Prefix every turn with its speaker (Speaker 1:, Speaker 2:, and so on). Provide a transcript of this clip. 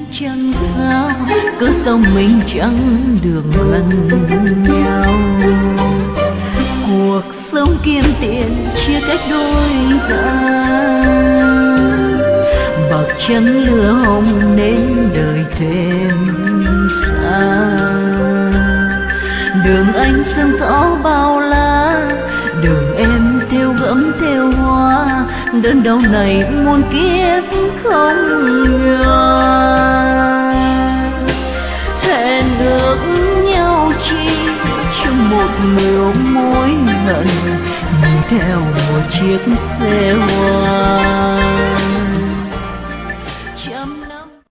Speaker 1: chẳng sao, cớ sao mình chẳng được gần nhau. Cuộc sống kiếm tiền chia cách đôi ta, bạc trắng lửa hồng nên đời thêm xa. Đường anh sương gió bao la, đường em theo gẫm theo hoa, đơn đau này muôn kiếp không ngờ. Hẹn ước nhau chi trong một miếu mối hận, đi theo một chiếc xe hoa.